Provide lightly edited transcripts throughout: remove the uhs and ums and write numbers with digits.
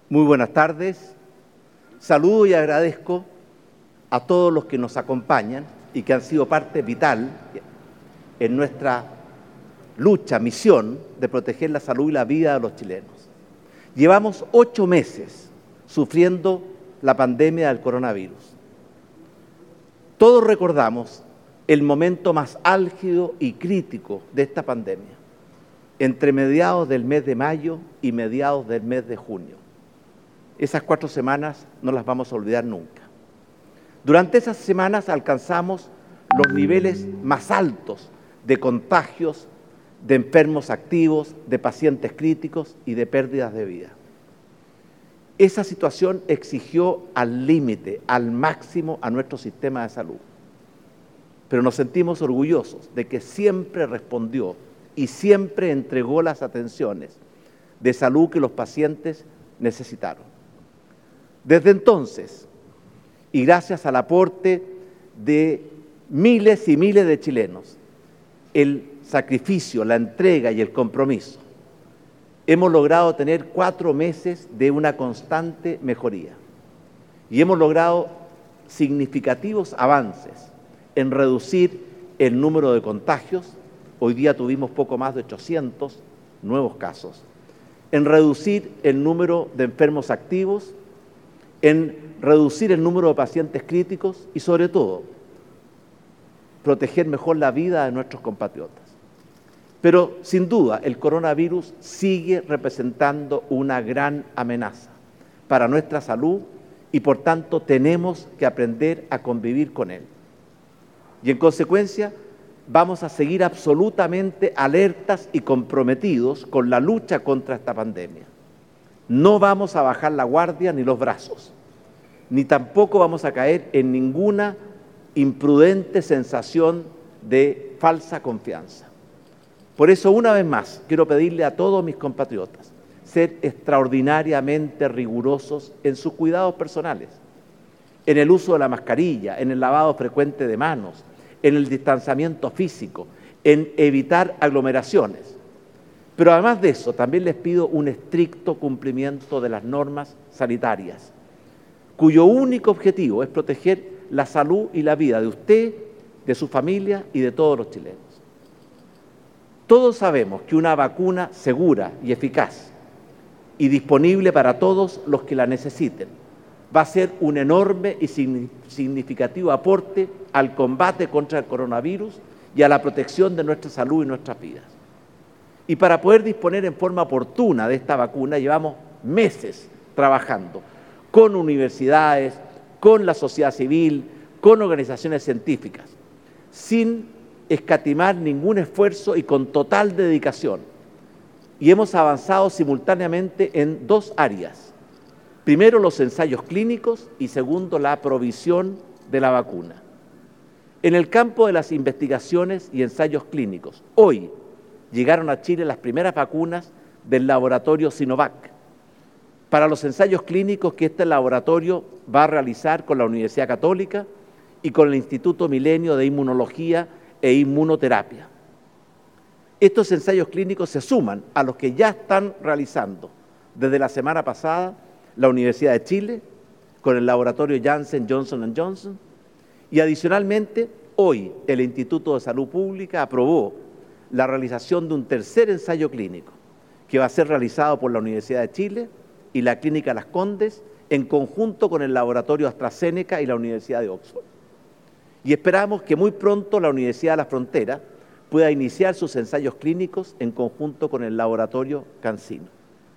Muy buenas tardes. Saludo y agradezco a todos los que nos acompañan y que han sido parte vital en nuestra lucha, misión de proteger la salud y la vida de los chilenos. Llevamos 8 meses sufriendo la pandemia del coronavirus. Todos recordamos el momento más álgido y crítico de esta pandemia, entre mediados del mes de mayo y mediados del mes de junio. Esas 4 semanas no las vamos a olvidar nunca. Durante esas semanas alcanzamos los niveles más altos de contagios, de enfermos activos, de pacientes críticos y de pérdidas de vida. Esa situación exigió al límite, al máximo a nuestro sistema de salud. Pero nos sentimos orgullosos de que siempre respondió y siempre entregó las atenciones de salud que los pacientes necesitaron. Desde entonces, y gracias al aporte de miles y miles de chilenos, el sacrificio, la entrega y el compromiso, hemos logrado tener 4 meses de una constante mejoría y hemos logrado significativos avances en reducir el número de contagios. Hoy día tuvimos poco más de 800 nuevos casos, en reducir el número de enfermos activos, en reducir el número de pacientes críticos y, sobre todo, proteger mejor la vida de nuestros compatriotas. Pero, sin duda, el coronavirus sigue representando una gran amenaza para nuestra salud y, por tanto, tenemos que aprender a convivir con él. Y, en consecuencia, vamos a seguir absolutamente alertas y comprometidos con la lucha contra esta pandemia. No vamos a bajar la guardia ni los brazos, ni tampoco vamos a caer en ninguna imprudente sensación de falsa confianza. Por eso, una vez más, quiero pedirle a todos mis compatriotas ser extraordinariamente rigurosos en sus cuidados personales, en el uso de la mascarilla, en el lavado frecuente de manos, en el distanciamiento físico, en evitar aglomeraciones. Pero además de eso, también les pido un estricto cumplimiento de las normas sanitarias, cuyo único objetivo es proteger la salud y la vida de usted, de su familia y de todos los chilenos. Todos sabemos que una vacuna segura y eficaz y disponible para todos los que la necesiten va a ser un enorme y significativo aporte al combate contra el coronavirus y a la protección de nuestra salud y nuestras vidas. Y para poder disponer en forma oportuna de esta vacuna, llevamos meses trabajando con universidades, con la sociedad civil, con organizaciones científicas, sin escatimar ningún esfuerzo y con total dedicación. Y hemos avanzado simultáneamente en 2 áreas. Primero, los ensayos clínicos y segundo, la provisión de la vacuna. En el campo de las investigaciones y ensayos clínicos, hoy llegaron a Chile las primeras vacunas del laboratorio Sinovac. Para los ensayos clínicos que este laboratorio va a realizar con la Universidad Católica y con el Instituto Milenio de Inmunología e Inmunoterapia. Estos ensayos clínicos se suman a los que ya están realizando desde la semana pasada la Universidad de Chile con el laboratorio Janssen Johnson & Johnson y adicionalmente hoy el Instituto de Salud Pública aprobó la realización de un tercer ensayo clínico que va a ser realizado por la Universidad de Chile y la Clínica Las Condes en conjunto con el laboratorio AstraZeneca y la Universidad de Oxford. Y esperamos que muy pronto la Universidad de la Frontera pueda iniciar sus ensayos clínicos en conjunto con el laboratorio CanSino.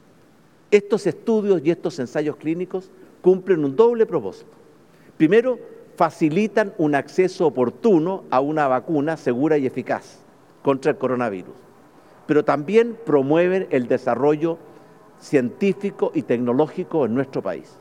Estos estudios y estos ensayos clínicos cumplen un doble propósito. Primero, facilitan un acceso oportuno a una vacuna segura y eficaz contra el coronavirus, pero también promueven el desarrollo científico y tecnológico en nuestro país.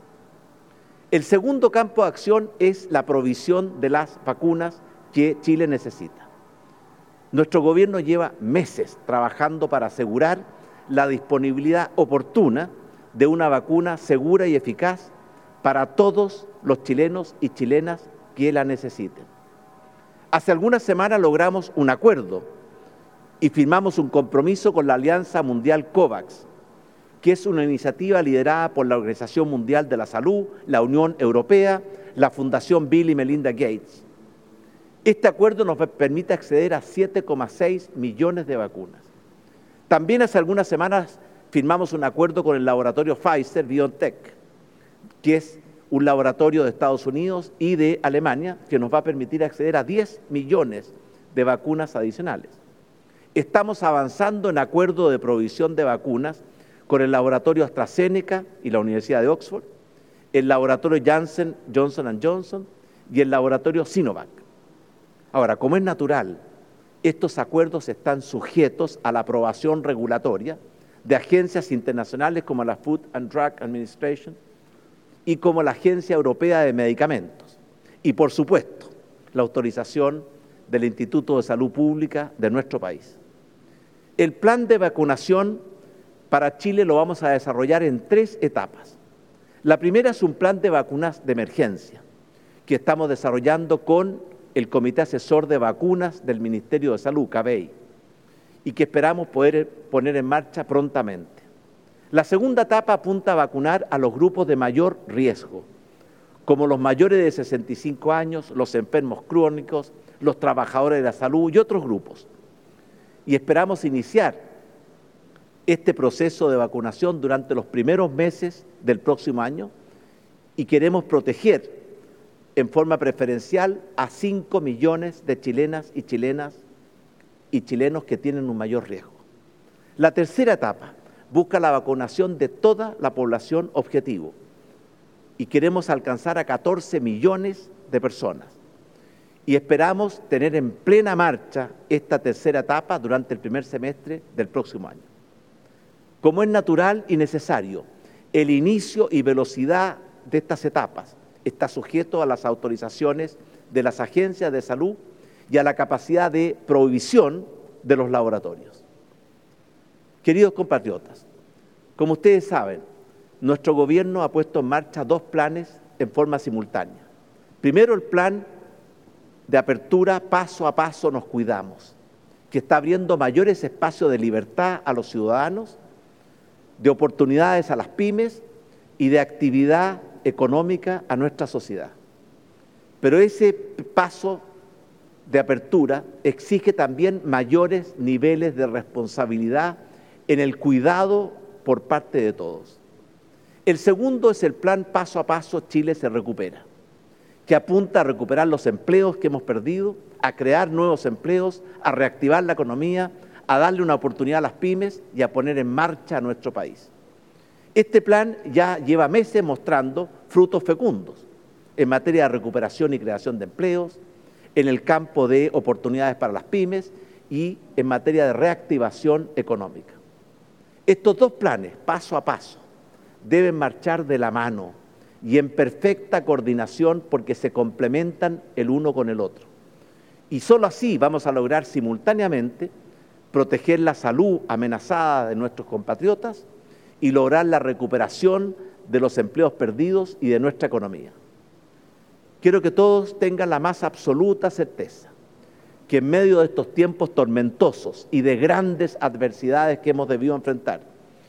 El segundo campo de acción es la provisión de las vacunas que Chile necesita. Nuestro gobierno lleva meses trabajando para asegurar la disponibilidad oportuna de una vacuna segura y eficaz para todos los chilenos y chilenas que la necesiten. Hace algunas semanas logramos un acuerdo y firmamos un compromiso con la Alianza Mundial COVAX que es una iniciativa liderada por la Organización Mundial de la Salud, la Unión Europea, la Fundación Bill y Melinda Gates. Este acuerdo nos permite acceder a 7,6 millones de vacunas. También hace algunas semanas firmamos un acuerdo con el laboratorio Pfizer-BioNTech, que es un laboratorio de Estados Unidos y de Alemania, que nos va a permitir acceder a 10 millones de vacunas adicionales. Estamos avanzando en acuerdo de provisión de vacunas con el laboratorio AstraZeneca y la Universidad de Oxford, el laboratorio Johnson & Johnson y el laboratorio Sinovac. Ahora, como es natural, estos acuerdos están sujetos a la aprobación regulatoria de agencias internacionales como la Food and Drug Administration y como la Agencia Europea de Medicamentos. Y, por supuesto, la autorización del Instituto de Salud Pública de nuestro país. El plan de vacunación para Chile lo vamos a desarrollar en 3 etapas. La primera es un plan de vacunas de emergencia que estamos desarrollando con el Comité Asesor de Vacunas del Ministerio de Salud, CABEI, y que esperamos poder poner en marcha prontamente. La segunda etapa apunta a vacunar a los grupos de mayor riesgo, como los mayores de 65 años, los enfermos crónicos, los trabajadores de la salud y otros grupos. Y esperamos iniciar este proceso de vacunación durante los primeros meses del próximo año y queremos proteger en forma preferencial a 5 millones de chilenas y chilenos que tienen un mayor riesgo. La tercera etapa busca la vacunación de toda la población objetivo y queremos alcanzar a 14 millones de personas. Y esperamos tener en plena marcha esta tercera etapa durante el primer semestre del próximo año. Como es natural y necesario, el inicio y velocidad de estas etapas está sujeto a las autorizaciones de las agencias de salud y a la capacidad de provisión de los laboratorios. Queridos compatriotas, como ustedes saben, nuestro gobierno ha puesto en marcha 2 planes en forma simultánea. Primero, el plan de apertura paso a paso nos cuidamos, que está abriendo mayores espacios de libertad a los ciudadanos, de oportunidades a las pymes y de actividad económica a nuestra sociedad. Pero ese paso de apertura exige también mayores niveles de responsabilidad en el cuidado por parte de todos. El segundo es el plan Paso a Paso Chile se recupera, que apunta a recuperar los empleos que hemos perdido, a crear nuevos empleos, a reactivar la economía, a darle una oportunidad a las pymes y a poner en marcha a nuestro país. Este plan ya lleva meses mostrando frutos fecundos en materia de recuperación y creación de empleos, en el campo de oportunidades para las pymes y en materia de reactivación económica. Estos 2 planes, paso a paso, deben marchar de la mano y en perfecta coordinación porque se complementan el uno con el otro. Y solo así vamos a lograr simultáneamente proteger la salud amenazada de nuestros compatriotas y lograr la recuperación de los empleos perdidos y de nuestra economía. Quiero que todos tengan la más absoluta certeza que en medio de estos tiempos tormentosos y de grandes adversidades que hemos debido enfrentar,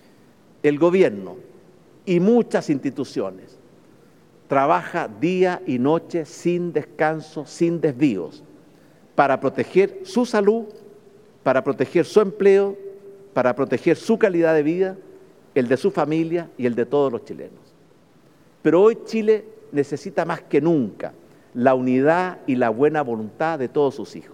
el gobierno y muchas instituciones trabaja día y noche sin descanso, sin desvíos, para proteger su salud, para proteger su empleo, para proteger su calidad de vida, el de su familia y el de todos los chilenos. Pero hoy Chile necesita más que nunca la unidad y la buena voluntad de todos sus hijos.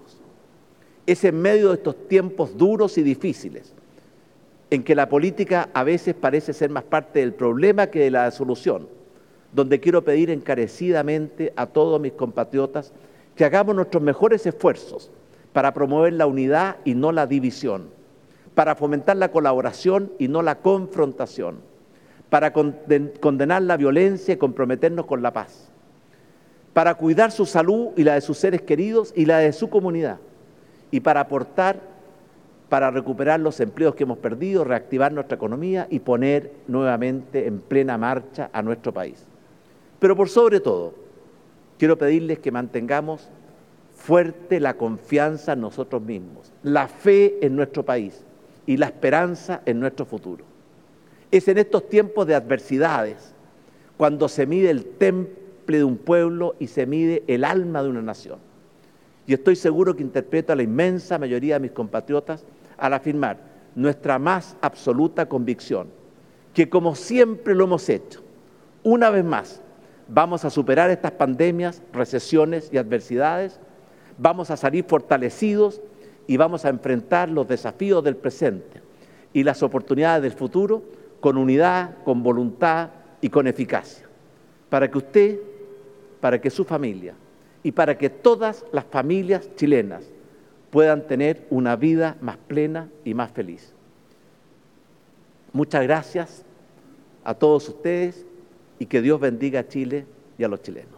Es en medio de estos tiempos duros y difíciles, en que la política a veces parece ser más parte del problema que de la solución, donde quiero pedir encarecidamente a todos mis compatriotas que hagamos nuestros mejores esfuerzos para promover la unidad y no la división, para fomentar la colaboración y no la confrontación, para condenar la violencia y comprometernos con la paz, para cuidar su salud y la de sus seres queridos y la de su comunidad, y para aportar para recuperar los empleos que hemos perdido, reactivar nuestra economía y poner nuevamente en plena marcha a nuestro país. Pero por sobre todo, quiero pedirles que mantengamos fuerte la confianza en nosotros mismos, la fe en nuestro país y la esperanza en nuestro futuro. Es en estos tiempos de adversidades cuando se mide el temple de un pueblo y se mide el alma de una nación. Y estoy seguro que interpreto a la inmensa mayoría de mis compatriotas al afirmar nuestra más absoluta convicción, que como siempre lo hemos hecho, una vez más, vamos a superar estas pandemias, recesiones y adversidades, vamos a salir fortalecidos y vamos a enfrentar los desafíos del presente y las oportunidades del futuro con unidad, con voluntad y con eficacia, para que usted, para que su familia y para que todas las familias chilenas puedan tener una vida más plena y más feliz. Muchas gracias a todos ustedes y que Dios bendiga a Chile y a los chilenos.